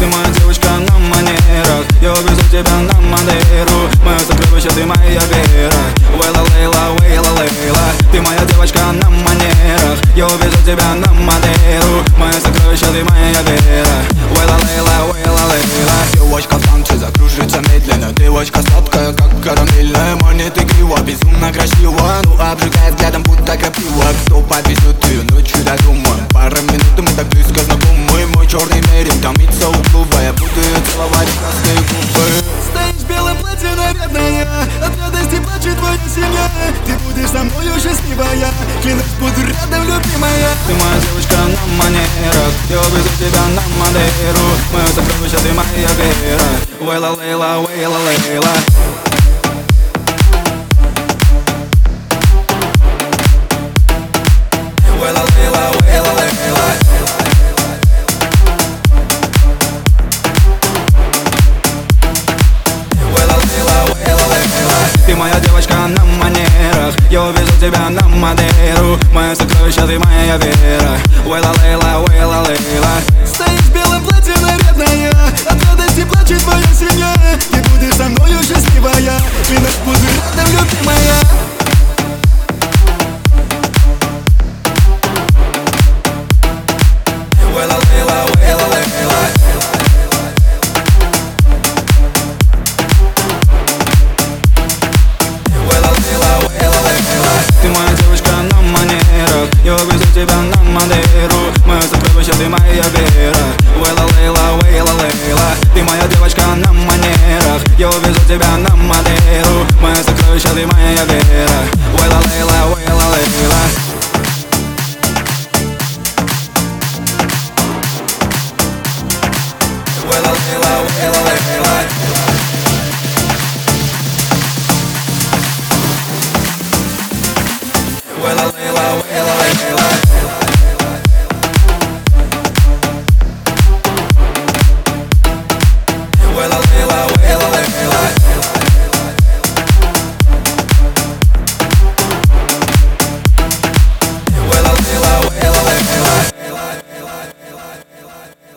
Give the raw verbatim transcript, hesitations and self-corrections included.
Ты моя девочка на манерах, я увезу тебя на Мадейру. Мое сокровище, ты моя вера. Вейла Лейла, Вейла Лейла. Ты моя девочка на манерах, я увезу тебя на Мадейру. Мое сокровище, ты моя вера. Вейла Лейла, Вейла Лейла. Девочка в танце закружится медленно. Девочка сладкая, как карамельная. Манит игрива, безумно красиво. Ну обжигает взглядом, будто крапива. Кто подвезет ее ночью до дома? Пара минут, мы так близко знакомы. Мой черный мерин томится углова. Я буду ее целовать в красные губы. Стоишь в белом платье нарядная, от радости плачет твоя семья. Ты будешь со мною счастливая, клянусь, буду рядом, любимая. Ты моя девочка на манерах, я увезу тебя на Мадейру. Мое сокровище, ты моя вера. Вейла Лейла, Вейла Лейла. Вейла Лейла, Вейла Лейла. Вейла Лейла, Вейла Лейла. Ты моя девочка на манерах, я увезу тебя на Мадейру. Мое сокровище, ты моя вера. Вейла Лейла, Вейла Лейла. Стоишь в белом платье нарядная, от радости плачет твоя семья. Ты будешь со мною счастливая, клянусь, буду рядом, любимая. Вейла Лейла, Вейла Лейла. Вейла Лейла, Вейла Лейла. Ты моя девочка на манерах, я увезу тебя на Мадейру. Мое сокровище, ты моя вера. Вейла Лейла, Вейла Лейла. Ты моя девочка на манерах, я увезу тебя на Мадейру. Мое сокровище, ты моя вера.